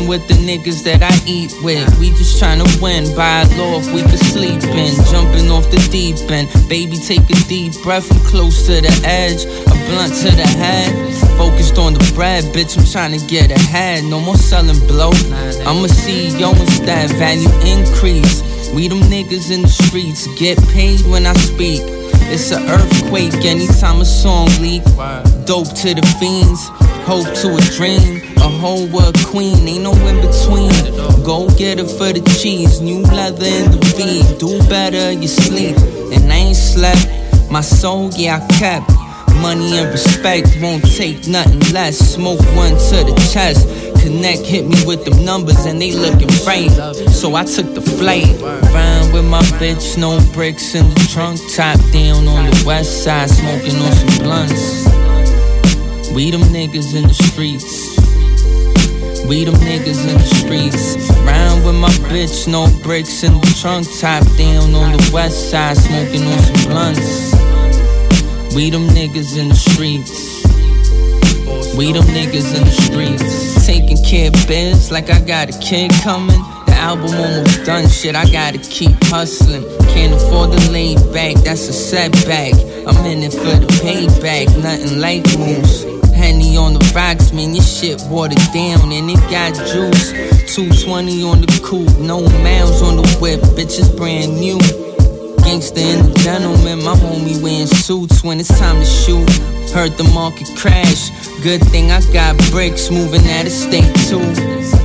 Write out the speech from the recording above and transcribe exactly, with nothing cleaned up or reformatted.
Fucking with the niggas that I eat with. We just tryna win, buy a loft we can sleep in. Jumping off the deep end. Baby, take a deep breath, I'm close to the edge. A blunt to the head. Focused on the bread, bitch, I'm tryna get ahead. No more selling blow. I'm a C E O instead, value increase. We them niggas in the streets, get paid when I speak. It's an earthquake anytime a song leak. Dope to the fiends, hope to a dream. A whole world queen, ain't no in between. Go get it for the cheese, new leather in the V. Do better, you sleep, and I ain't slept. My soul, yeah, I kept. Money and respect, won't take nothing less. Smoke one to the chest. Connect, hit me with them numbers and they looking right. So I took the flight. Ride with my bitch, no bricks in the trunk. Top down on the west side, smoking on some blunts. We them niggas in the streets. We them niggas in the streets. Ride with my bitch, no bricks in the trunk. Top down on the west side, smoking on some blunts. We them niggas in the streets. We them niggas in the streets. Taking care of biz like I got a kid coming. The album almost done, shit, I gotta keep hustling. Can't afford to lay back, that's a setback. I'm in it for the payback, nothing like moves. Henny on the rocks, man, your shit watered down and it got juice. two twenty on the coupe, no miles on the whip, bitches brand new. Gangsta and the gentleman, my homie wearing suits when it's time to shoot. Heard the market crash, good thing I got bricks moving out of state too.